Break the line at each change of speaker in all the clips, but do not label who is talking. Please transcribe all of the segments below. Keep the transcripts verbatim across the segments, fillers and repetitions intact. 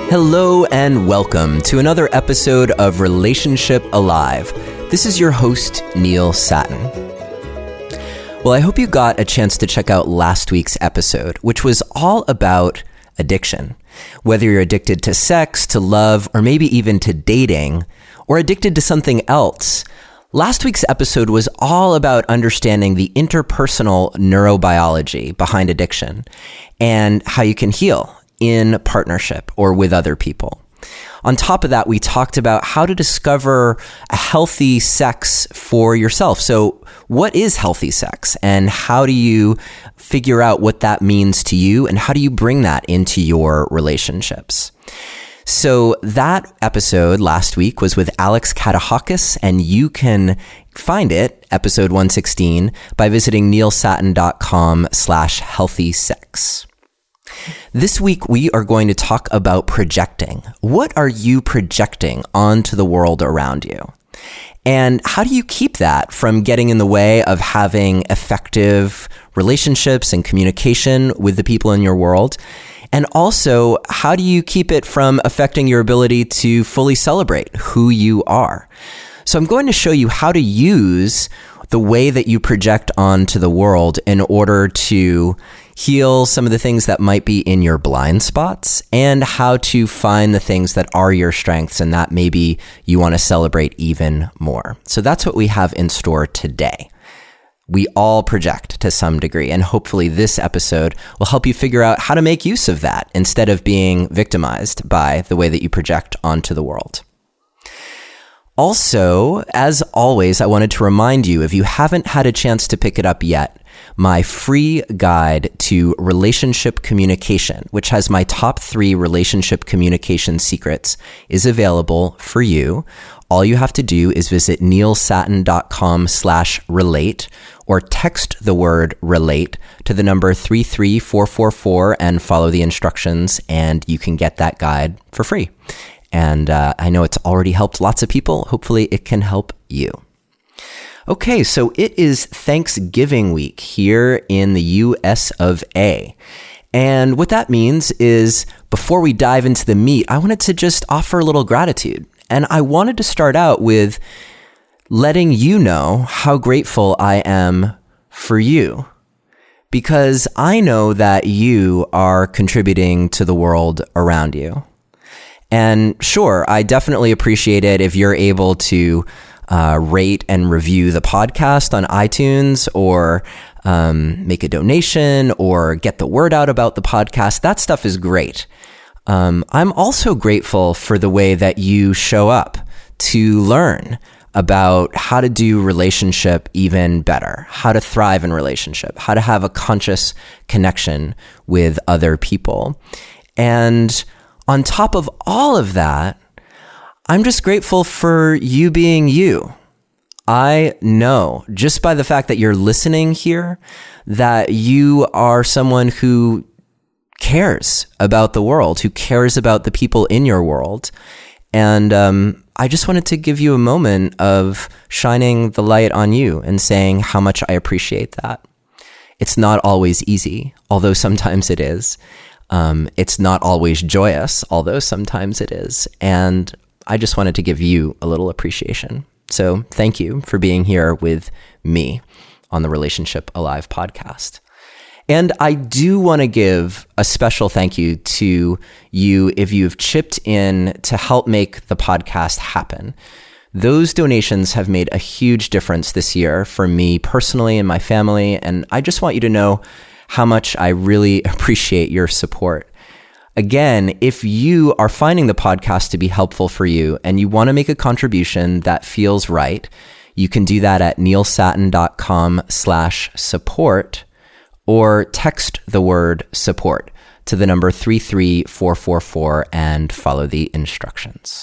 Hello and welcome to another episode of Relationship Alive. This is your host, Neil Sattin. Well, I hope you got a chance to check out last week's episode, which was all about addiction. Whether you're addicted to sex, to love, or maybe even to dating, or addicted to something else, last week's episode was all about understanding the interpersonal neurobiology behind addiction and how you can heal in partnership or with other people. On top of that, we talked about how to discover a healthy sex for yourself. So what is healthy sex and how do you figure out what that means to you and how do you bring that into your relationships? So that episode last week was with Alex Katehakis, and you can find it, episode one sixteen, by visiting neilsattin.com slash healthy sex. This week, we are going to talk about projecting. What are you projecting onto the world around you? And how do you keep that from getting in the way of having effective relationships and communication with the people in your world? And also, how do you keep it from affecting your ability to fully celebrate who you are? So I'm going to show you how to use the way that you project onto the world in order to heal some of the things that might be in your blind spots and how to find the things that are your strengths and that maybe you want to celebrate even more. So that's what we have in store today. We all project to some degree, and hopefully this episode will help you figure out how to make use of that instead of being victimized by the way that you project onto the world. Also, as always, I wanted to remind you, if you haven't had a chance to pick it up yet, my free guide to relationship communication, which has my top three relationship communication secrets, is available for you. All you have to do is visit neilsattin.com slash relate or text the word relate to the number three three four four four and follow the instructions, and you can get that guide for free. And uh, I know it's already helped lots of people. Hopefully it can help you. Okay, so it is Thanksgiving week here in the U S of A. And what that means is, before we dive into the meat, I wanted to just offer a little gratitude. And I wanted to start out with letting you know how grateful I am for you. Because I know that you are contributing to the world around you. And sure, I definitely appreciate it if you're able to uh, rate and review the podcast on iTunes, or um, make a donation, or get the word out about the podcast. That stuff is great. Um, I'm also grateful for the way that you show up to learn about how to do relationship even better, how to thrive in relationship, how to have a conscious connection with other people. And on top of all of that, I'm just grateful for you being you. I know, just by the fact that you're listening here, that you are someone who cares about the world, who cares about the people in your world. And um, I just wanted to give you a moment of shining the light on you and saying how much I appreciate that. It's not always easy, although sometimes it is. Um, it's not always joyous, although sometimes it is. And I just wanted to give you a little appreciation. So thank you for being here with me on the Relationship Alive podcast. And I do want to give a special thank you to you if you've chipped in to help make the podcast happen. Those donations have made a huge difference this year for me personally and my family. And I just want you to know how much I really appreciate your support. Again, if you are finding the podcast to be helpful for you and you want to make a contribution that feels right, you can do that at neilsattin.com slash support or text the word support to the number three three four four four and follow the instructions.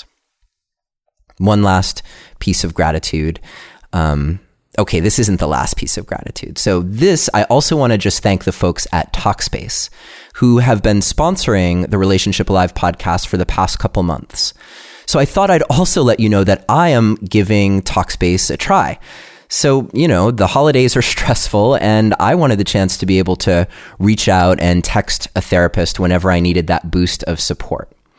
One last piece of gratitude. Um, Okay, this isn't the last piece of gratitude. So this, I also want to just thank the folks at Talkspace who have been sponsoring the Relationship Alive podcast for the past couple months. So I thought I'd also let you know that I am giving Talkspace a try. So, you know, the holidays are stressful and I wanted the chance to be able to reach out and text a therapist whenever I needed that boost of support.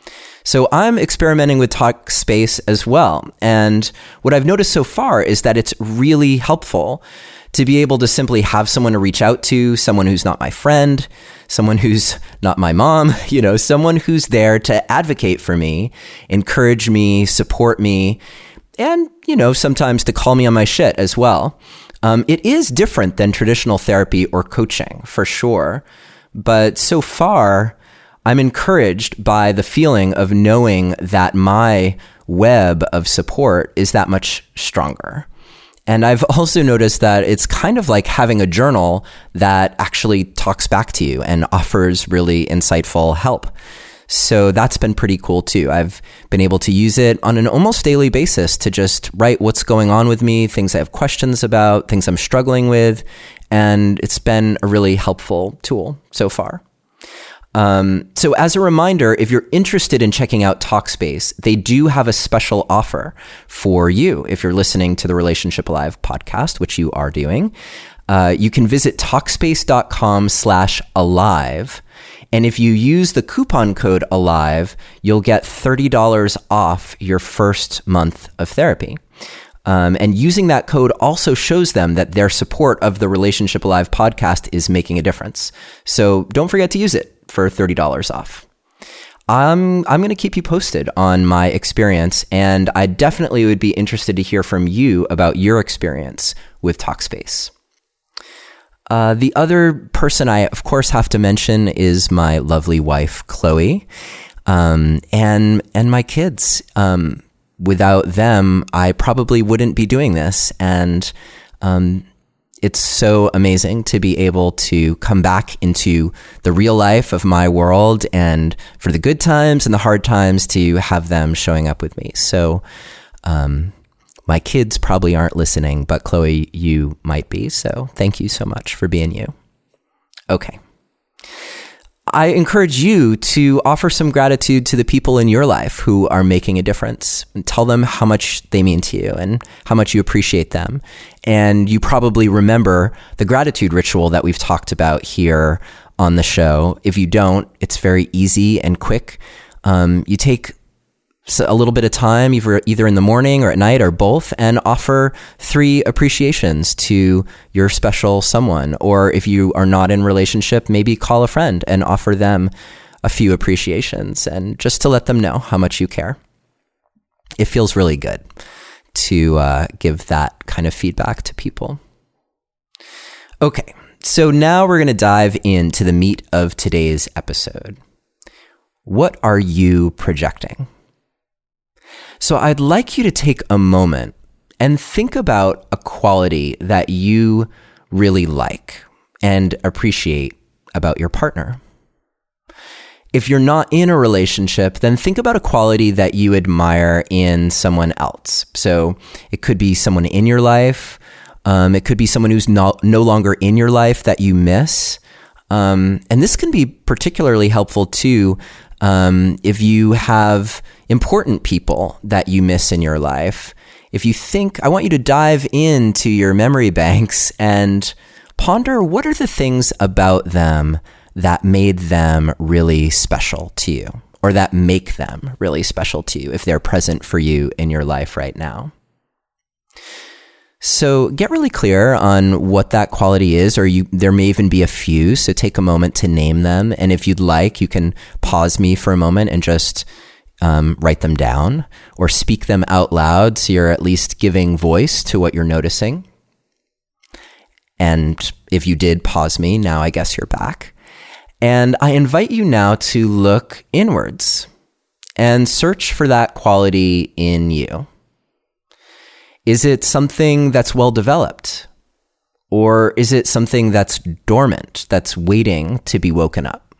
So I'm experimenting with Talkspace as well. And what I've noticed so far is that it's really helpful to be able to simply have someone to reach out to, someone who's not my friend, someone who's not my mom, you know, someone who's there to advocate for me, encourage me, support me, and, you know, sometimes to call me on my shit as well. Um, it is different than traditional therapy or coaching, for sure. But so far, I'm encouraged by the feeling of knowing that my web of support is that much stronger. And I've also noticed that it's kind of like having a journal that actually talks back to you and offers really insightful help. So that's been pretty cool too. I've been able to use it on an almost daily basis to just write what's going on with me, things I have questions about, things I'm struggling with. And it's been a really helpful tool so far. Um, so as a reminder, if you're interested in checking out Talkspace, they do have a special offer for you. If you're listening to the Relationship Alive podcast, which you are doing, uh, you can visit Talkspace.com slash alive. And if you use the coupon code alive, you'll get thirty dollars off your first month of therapy. Um, and using that code also shows them that their support of the Relationship Alive podcast is making a difference. So don't forget to use it for thirty dollars off. I'm, I'm going to keep you posted on my experience, and I definitely would be interested to hear from you about your experience with Talkspace. Uh, the other person I, of course, have to mention is my lovely wife, Chloe, um, and and my kids. Um, without them, I probably wouldn't be doing this, and um, it's so amazing to be able to come back into the real life of my world, and for the good times and the hard times to have them showing up with me. So um, my kids probably aren't listening, but Chloe, you might be. So thank you so much for being you. Okay. I encourage you to offer some gratitude to the people in your life who are making a difference, and tell them how much they mean to you and how much you appreciate them. And you probably remember the gratitude ritual that we've talked about here on the show. If you don't, it's very easy and quick. Um, you take a little bit of time, either, either in the morning or at night or both, and offer three appreciations to your special someone. Or if you are not in a relationship, maybe call a friend and offer them a few appreciations, and just to let them know how much you care. It feels really good to uh, give that kind of feedback to people. Okay, so now we're going to dive into the meat of today's episode. What are you projecting? So I'd like you to take a moment and think about a quality that you really like and appreciate about your partner. If you're not in a relationship, then think about a quality that you admire in someone else. So it could be someone in your life. Um, it could be someone who's not, no longer in your life that you miss. Um, and this can be particularly helpful too Um, if you have important people that you miss in your life. If you think, I want you to dive into your memory banks and ponder what are the things about them that made them really special to you, or that make them really special to you if they're present for you in your life right now. So get really clear on what that quality is, or you, there may even be a few, so take a moment to name them. And if you'd like, you can pause me for a moment and just um, write them down or speak them out loud, so you're at least giving voice to what you're noticing. And if you did pause me, now I guess you're back. And I invite you now to look inwards and search for that quality in you. Is it something that's well developed? Or is it something that's dormant, that's waiting to be woken up?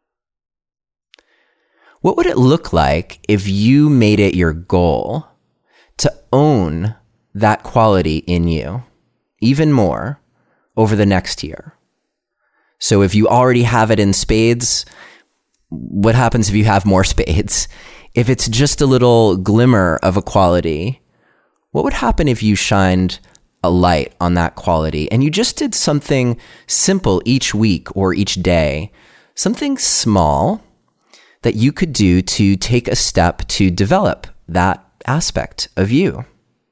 What would it look like if you made it your goal to own that quality in you even more over the next year? So if you already have it in spades, what happens if you have more spades? If it's just a little glimmer of a quality, what would happen if you shined a light on that quality and you just did something simple each week or each day, something small, that you could do to take a step to develop that aspect of you?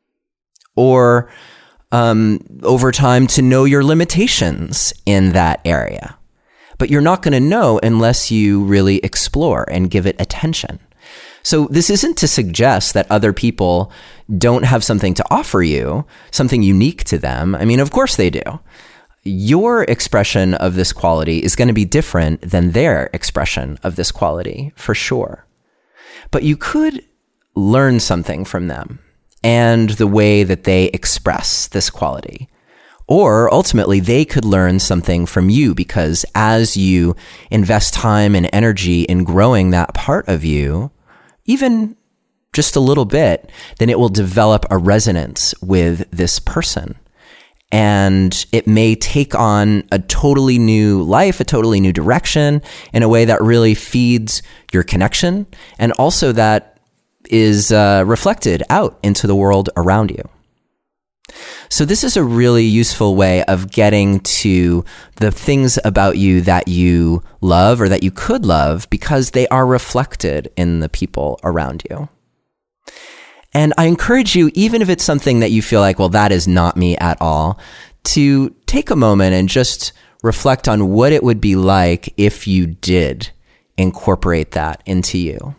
Or um, over time to know your limitations in that area. But you're not going to know unless you really explore and give it attention. So this isn't to suggest that other people don't have something to offer you, something unique to them. I mean, of course they do. Your expression of this quality is going to be different than their expression of this quality, for sure. But you could learn something from them and the way that they express this quality. Or ultimately, they could learn something from you, because as you invest time and energy in growing that part of you, even just a little bit, then it will develop a resonance with this person. And it may take on a totally new life, a totally new direction in a way that really feeds your connection, and also that is uh, reflected out into the world around you. So this is a really useful way of getting to the things about you that you love or that you could love, because they are reflected in the people around you. And I encourage you, even if it's something that you feel like, well, that is not me at all, to take a moment and just reflect on what it would be like if you did incorporate that into you.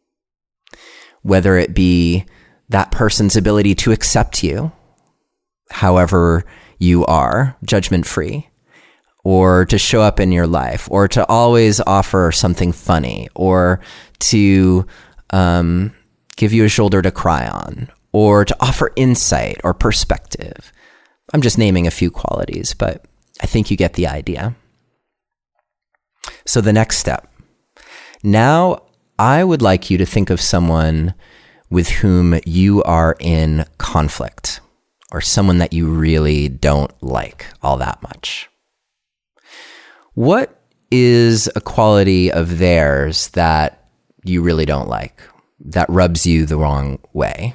Whether it be that person's ability to accept you, however you are, judgment-free, or to show up in your life, or to always offer something funny, or to um, give you a shoulder to cry on, or to offer insight or perspective. I'm just naming a few qualities, but I think you get the idea. So the next step. Now, I would like you to think of someone with whom you are in conflict, or someone that you really don't like all that much. What is a quality of theirs that you really don't like, that rubs you the wrong way?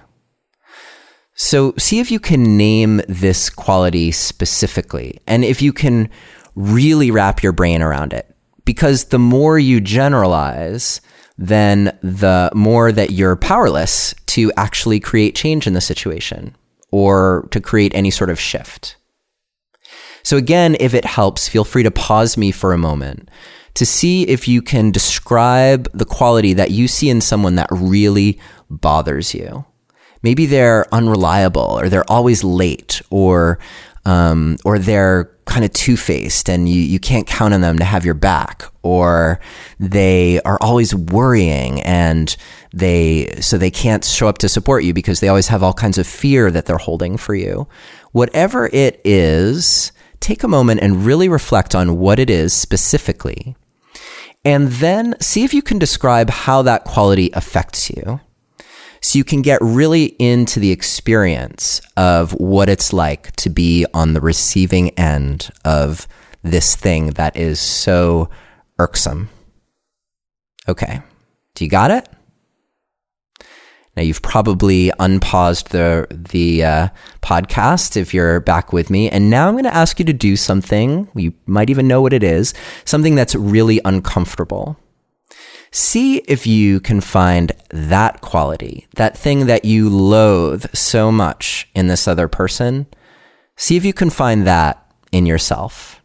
So see if you can name this quality specifically, and if you can really wrap your brain around it. Because the more you generalize, then the more that you're powerless to actually create change in the situation, or to create any sort of shift. So again, if it helps, feel free to pause me for a moment to see if you can describe the quality that you see in someone that really bothers you. Maybe they're unreliable, or they're always late, or um, or they're kind of two-faced and you, you can't count on them to have your back, or they are always worrying and they so they can't show up to support you because they always have all kinds of fear that they're holding for you. Whatever it is, take a moment and really reflect on what it is specifically, and then see if you can describe how that quality affects you. So you can get really into the experience of what it's like to be on the receiving end of this thing that is so irksome. Okay, do you got it? Now you've probably unpaused the the uh, podcast if you're back with me, and now I'm going to ask you to do something, you might even know what it is, something that's really uncomfortable. See if you can find that quality, that thing that you loathe so much in this other person. See if you can find that in yourself.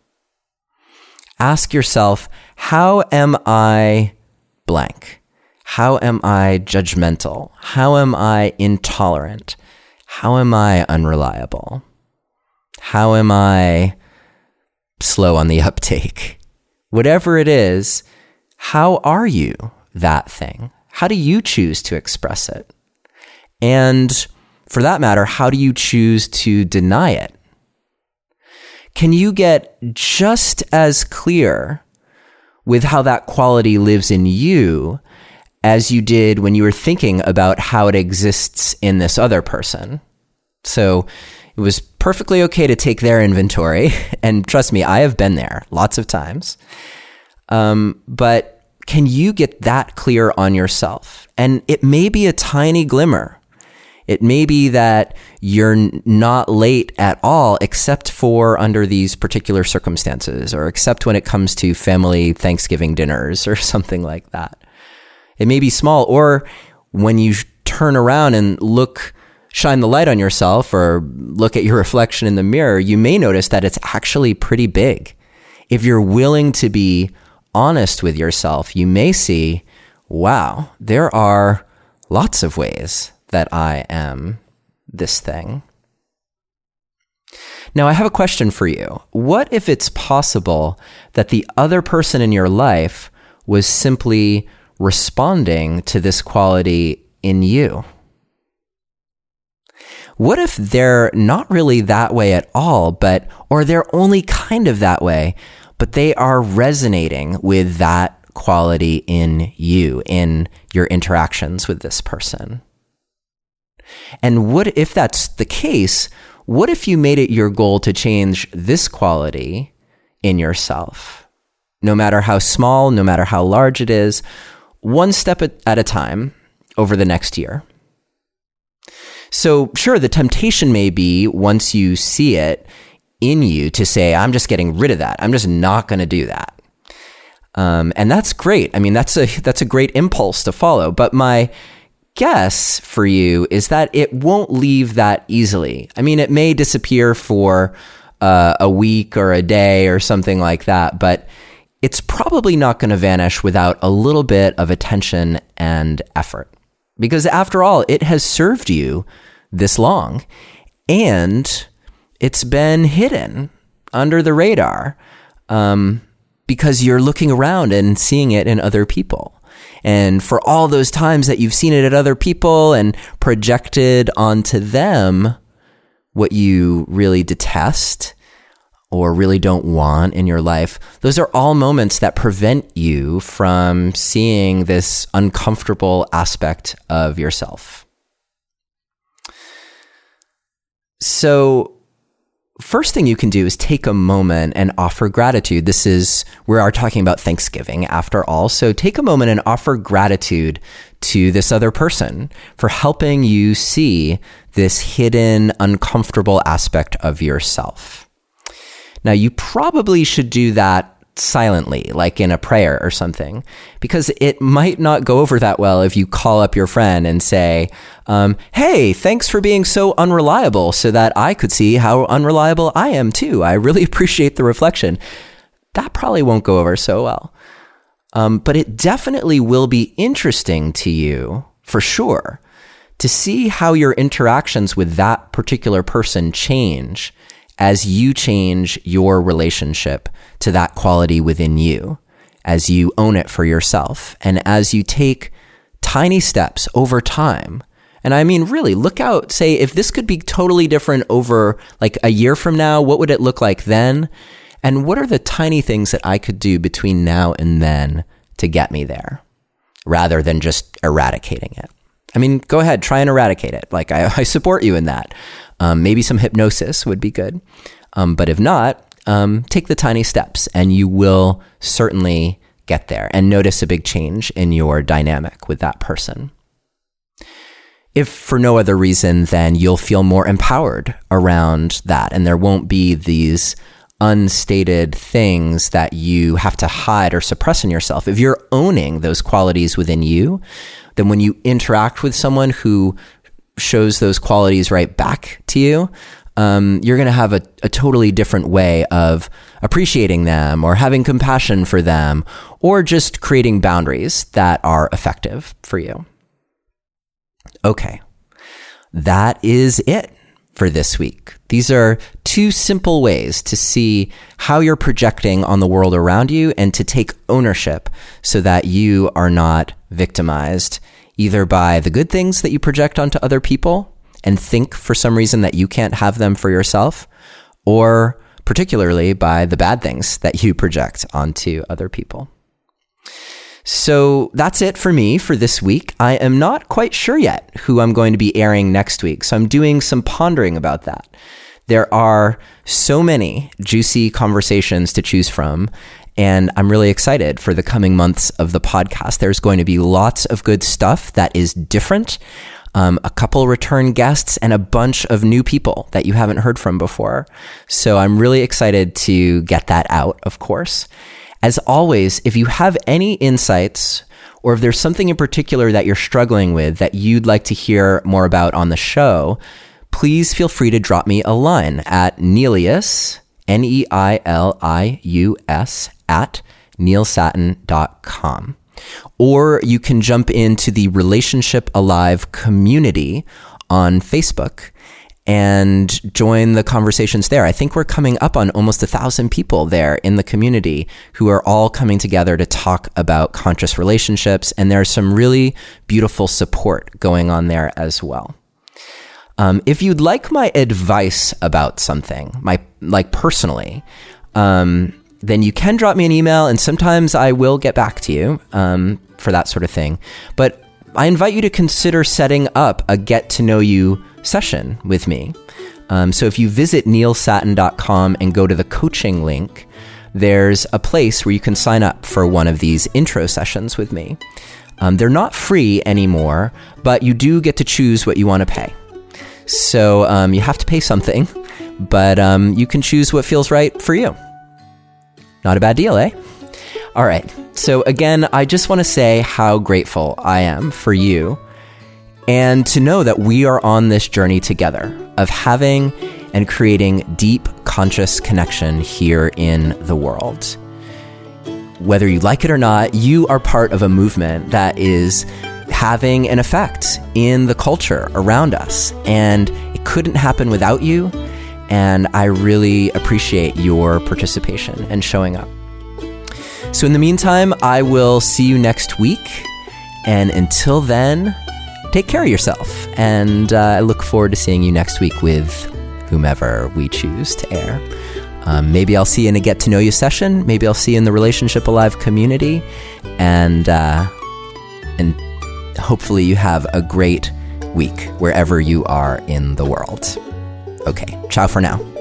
Ask yourself, how am I blank? How am I judgmental? How am I intolerant? How am I unreliable? How am I slow on the uptake? Whatever it is, how are you that thing? How do you choose to express it? And for that matter, how do you choose to deny it? Can you get just as clear with how that quality lives in you as you did when you were thinking about how it exists in this other person? So it was perfectly okay to take their inventory. And trust me, I have been there lots of times. Um, but can you get that clear on yourself? And it may be a tiny glimmer. It may be that you're n- not late at all, except for under these particular circumstances, or except when it comes to family Thanksgiving dinners or something like that. It may be small, or when you turn around and look, shine the light on yourself or look at your reflection in the mirror, you may notice that it's actually pretty big. If you're willing to be honest with yourself, you may see, wow, there are lots of ways that I am this thing. Now, I have a question for you. What if it's possible that the other person in your life was simply responding to this quality in you? What if they're not really that way at all, but, or they're only kind of that way, but they are resonating with that quality in you, in your interactions with this person? And what if that's the case? What if you made it your goal to change this quality in yourself? No matter how small, no matter how large it is, one step at a time over the next year. So sure, the temptation may be, once you see it in you, to say, I'm just getting rid of that. I'm just not going to do that. Um, and that's great. I mean, that's a that's a great impulse to follow. But my guess for you is that it won't leave that easily. I mean, it may disappear for uh, a week or a day or something like that, but it's probably not going to vanish without a little bit of attention and effort. Because after all, it has served you this long, and it's been hidden under the radar um, because you're looking around and seeing it in other people. And for all those times that you've seen it at other people and projected onto them what you really detest or really don't want in your life, those are all moments that prevent you from seeing this uncomfortable aspect of yourself. So, first thing you can do is take a moment and offer gratitude. This is, we are talking about Thanksgiving after all. So take a moment and offer gratitude to this other person for helping you see this hidden, uncomfortable aspect of yourself. Now, you probably should do that silently, like in a prayer or something, because it might not go over that well if you call up your friend and say, um, hey, thanks for being so unreliable so that I could see how unreliable I am too. I really appreciate the reflection. That probably won't go over so well. Um, but it definitely will be interesting to you, for sure, to see how your interactions with that particular person change as you change your relationship to that quality within you, as you own it for yourself, and as you take tiny steps over time. And I mean, really, look out, say, if this could be totally different over like a year from now, what would it look like then? And what are the tiny things that I could do between now and then to get me there, rather than just eradicating it? I mean, go ahead, try and eradicate it. Like, I, I support you in that. Um, maybe some hypnosis would be good. Um, but if not, um, take the tiny steps and you will certainly get there and notice a big change in your dynamic with that person. If for no other reason, then you'll feel more empowered around that, and there won't be these unstated things that you have to hide or suppress in yourself. If you're owning those qualities within you, then when you interact with someone who shows those qualities right back to you, um, you're going to have a, a totally different way of appreciating them or having compassion for them, or just creating boundaries that are effective for you. Okay, that is it for this week. These are two simple ways to see how you're projecting on the world around you and to take ownership so that you are not victimized either by the good things that you project onto other people and think for some reason that you can't have them for yourself, or particularly by the bad things that you project onto other people. So that's it for me for this week. I am not quite sure yet who I'm going to be airing next week, so I'm doing some pondering about that. There are so many juicy conversations to choose from, and I'm really excited for the coming months of the podcast. There's going to be lots of good stuff that is different, um, a couple return guests, and a bunch of new people that you haven't heard from before. So I'm really excited to get that out, of course. As always, if you have any insights or if there's something in particular that you're struggling with that you'd like to hear more about on the show, please feel free to drop me a line at Neilius, N E I L I U S, at neil sattin dot com. Or you can jump into the Relationship Alive community on Facebook and join the conversations there. I think we're coming up on almost a thousand people there in the community who are all coming together to talk about conscious relationships. And there's some really beautiful support going on there as well. Um, if you'd like my advice about something, my like personally, um, then you can drop me an email, and sometimes I will get back to you um, for that sort of thing. But I invite you to consider setting up a get to know you session with me. Um, so if you visit neil sattin dot com and go to the coaching link, there's a place where you can sign up for one of these intro sessions with me. Um, they're not free anymore, but you do get to choose what you want to pay. So um, you have to pay something, but um, you can choose what feels right for you. Not a bad deal, eh? All right. So again, I just want to say how grateful I am for you, and to know that we are on this journey together of having and creating deep conscious connection here in the world. Whether you like it or not, you are part of a movement that is having an effect in the culture around us, and it couldn't happen without you. And I really appreciate your participation and showing up. So in the meantime, I will see you next week. And until then, take care of yourself. And uh, I look forward to seeing you next week with whomever we choose to air. Um, maybe I'll see you in a get to know you session. Maybe I'll see you in the Relationship Alive community. And, uh, and hopefully you have a great week wherever you are in the world. Okay, ciao for now.